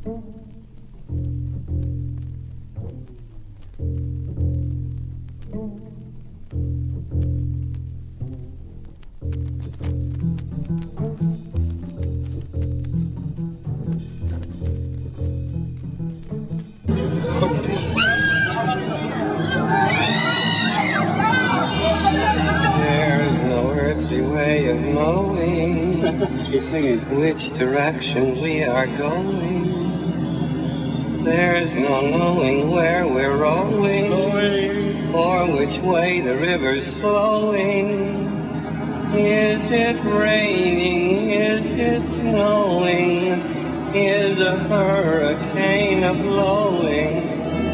Way of knowing which direction we are going. There's no knowing where we're rowing or which way the river's flowing. Is it raining? Is it snowing? Is a hurricane a-blowing?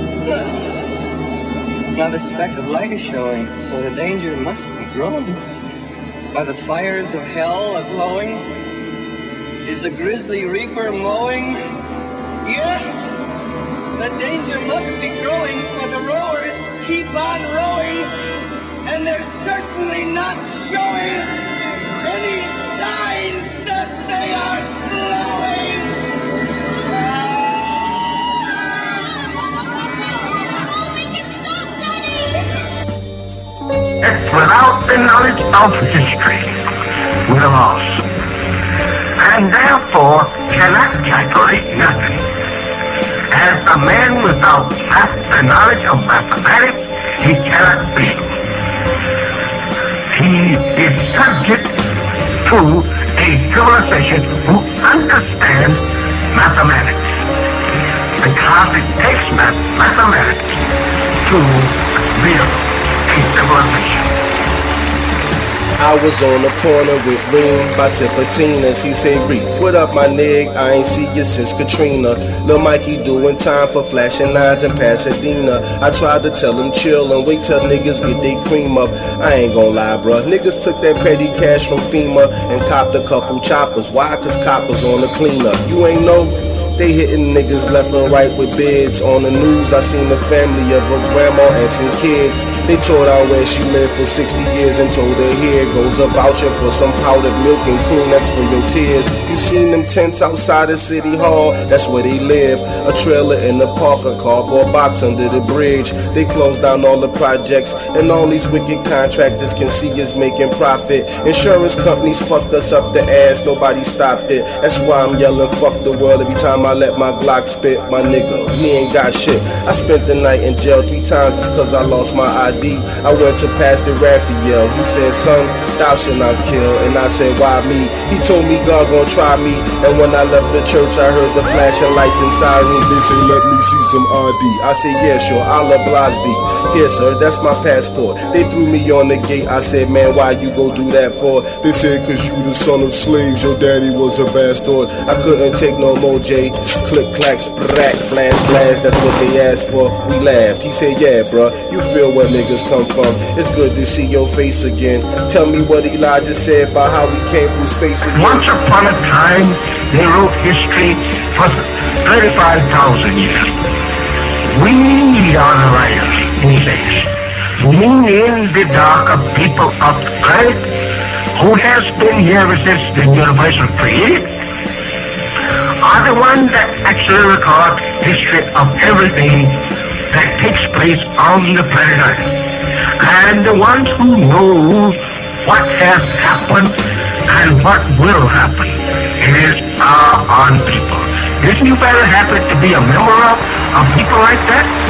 Now the speck of light is showing, so the danger must be growing. Are the fires of hell a-glowing? Is the grisly reaper mowing? Yes, the danger must be growing, for the rowers keep on rowing, and they're certainly not showing any signs that they are slowing. It's without the knowledge of history, we're lost, and therefore cannot calculate nothing. As a man without the knowledge of mathematics, he cannot be. He is subject to a civilization who understands mathematics, because it takes mathematics to build a civilization. I was on the corner with Reem by Tipatinas. He said, Reef, what up, my nig? I ain't see you since Katrina. Lil' Mikey doing time for flashing nines in Pasadena. I tried to tell him chill and wait till niggas get they cream up. I ain't gon' lie, bruh. Niggas took that petty cash from FEMA and copped a couple choppers. Why? Cause coppers on the cleanup. You ain't know? They hitting niggas left and right with bids. On the news, I seen the family of a grandma and some kids. They tore down where she lived for 60 years and told her here goes a voucher for some powdered milk and Kleenex for your tears. You seen them tents outside of City Hall? That's where they live. A trailer in the park, a cardboard box under the bridge. They closed down all the projects, and all these wicked contractors can see us making profit. Insurance companies fucked us up the ass, nobody stopped it. That's why I'm yelling fuck the world every time I let my Glock spit. My nigga, he ain't got shit. I spent the night in jail 3 times just cause I lost my ID. I went to Pastor Raphael. He said, son, thou shalt not kill. And I said, why me? He told me God gon' try me. And when I left the church, I heard the flashing lights and sirens. They say, let me see some ID. I said, yeah, sure, I'll oblige thee. Here, sir, that's my passport. They threw me on the gate. I said, man, why you go do that for? They said, cause you the son of slaves. Your daddy was a bastard. I couldn't take no more, Jay. Click, clack, sprat, blast, blast. That's what they asked for. We laughed. He said, yeah, bruh, you feel where niggas come from. It's good to see your face again. Tell me what Elijah said about how we came from space again. Once upon a time, they wrote history for 35,000 years. We are the writers these days. We in the dark of people of earth who has been here ever since the universe was created, are the ones that actually record history of everything that takes place on the planet Earth. And the ones who know what has happened and what will happen is our own people. Isn't you better happy to be a member of people like that?